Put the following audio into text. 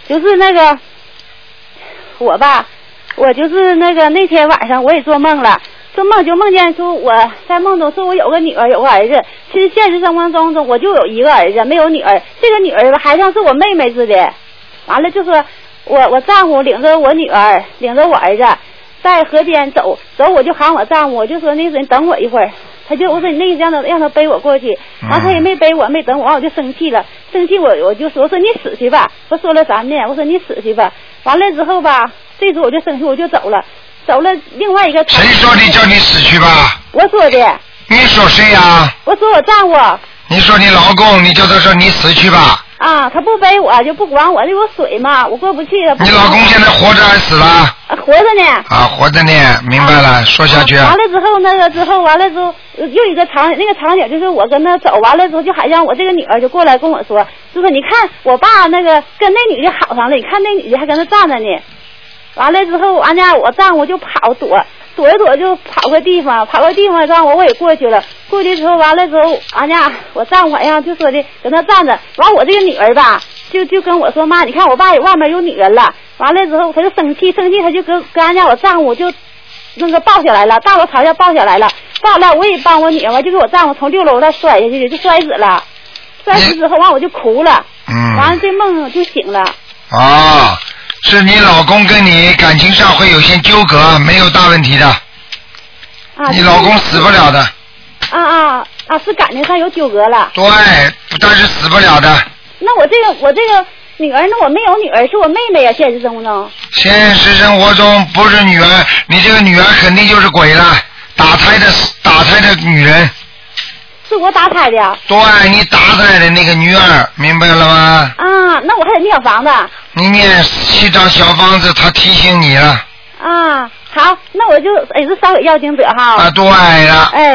就是那个我吧，我就是那天晚上我也做梦了，做梦就梦见说我在梦中说我有个女儿有个儿子，其实现实生活中我就有一个儿子没有女儿，这个女儿吧还像是我妹妹似的。完了就说我丈夫领着我女儿领着我儿子在河边走，我就喊我丈夫，我就说那个你等我一会儿，我说你那个让他背我过去，然后他也没背我，没等我，我就生气了，我就说你死去吧，我说了3遍，我说你死去吧，完了之后吧，这时候我就生气，我就走了另外一个。 谁说你叫你死去吧？ 我说的。 你说谁呀？ 我说我丈夫。 你说你老公，你叫他说你死去吧。 啊，他不背我就不管我，那有水嘛，我过不去了。 你老公现在活着还是死了？ 活着呢。 啊，活着呢，明白了，说下去。 完了之后，完了之后又一个场景，那个场景就是我跟他走，完了之后就好像我这个女儿就过来跟我说，就说你看我爸那个跟那女的好上了，你看那女的还跟他站着呢。完了之后，俺家我丈夫就跑躲就跑个地方，让我也过去了。过去之后，完了之后，俺家我丈夫好像就说的跟他站着。完我这个女儿吧，就跟我说妈，你看我爸外面有女人了。完了之后，他就生气，他就跟俺家我丈夫就那个抱下来了，大楼朝下抱下来了。抱了我也帮我女儿，就给我丈夫从6楼那摔下去，就摔死了。摔死之后，完我就哭了。完了这梦就醒了。 哦。是你老公跟你感情上会有些纠葛，没有大问题的。你老公死不了的。 是感情上有纠葛了。 对，但是死不了的。 那我这个女儿，那我没有女儿，是我妹妹呀。现实生活中。 现实生活中不是女儿，你这个女儿肯定就是鬼了，打胎的女人。 是我打胎的呀。 对，你打胎的那个女儿，明白了吗？ 那我还得念房子。 你念7张小房子，他提醒你了。 好，那我就也是烧给要经者哈。 对了。